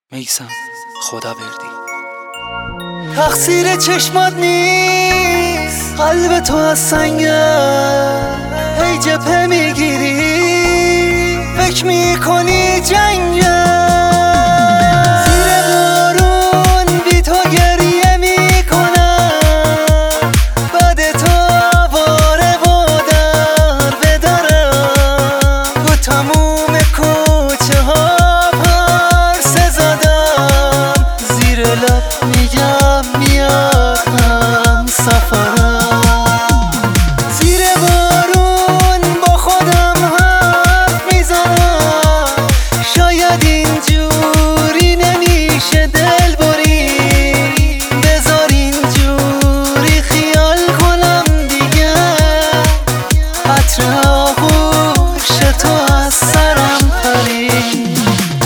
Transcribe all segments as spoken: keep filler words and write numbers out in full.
میسم خدا بردی. تقصیر چشمات نیست، قلب تو از سنگه، هی جبهه میگیری فکر میکنی جنگه. زیر بارون بی تو گریه میکنم، بعد تو آواره و در بدارم. تو تموم کوچه ها پرسه زدم، زیر لب میگم میاد هم سفرم. زیر بارون با خودم حرف میزنم، شاید اینجوری نمیشه دل بری، بذار اینجوری خیال کنم دیگه. عطر آغوش تو از سرم پرید.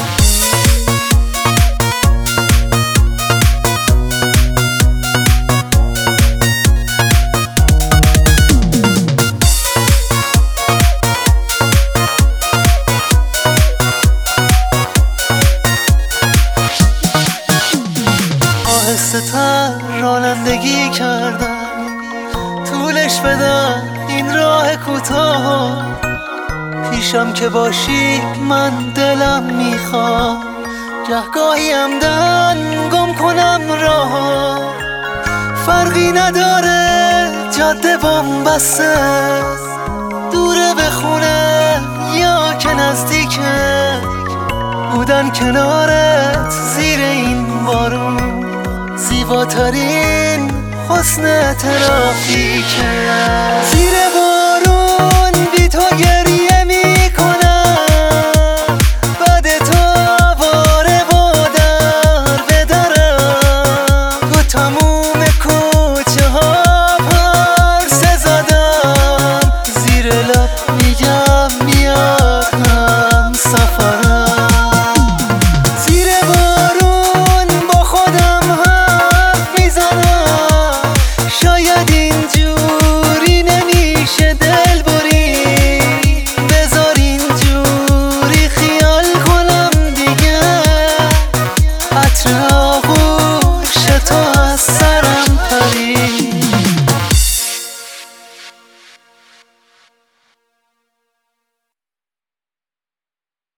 آهسته تر رانندگی کردم، طولش بدم این راه کوتاه. پیشم که باشی من دلم میخواد، گهگاهی همدن گم کنم راه. فرقی نداره جاده بومبسته، دوره به خونه یا که نزدیکه. بودن کنارت زیر این بارون، زیباترین حسن ترافیکه. زیر بارون بی تو گریه میکنم، بعد تو آواره و در بدارم. تو تموم کوچه ها پرسه زدم، زیر لب میگم میاد هم سفرم. شاید اینجوری نمیشه دل بری، بذار اینجوری خیال کنم دیگه. عطر آغوش تو از سرم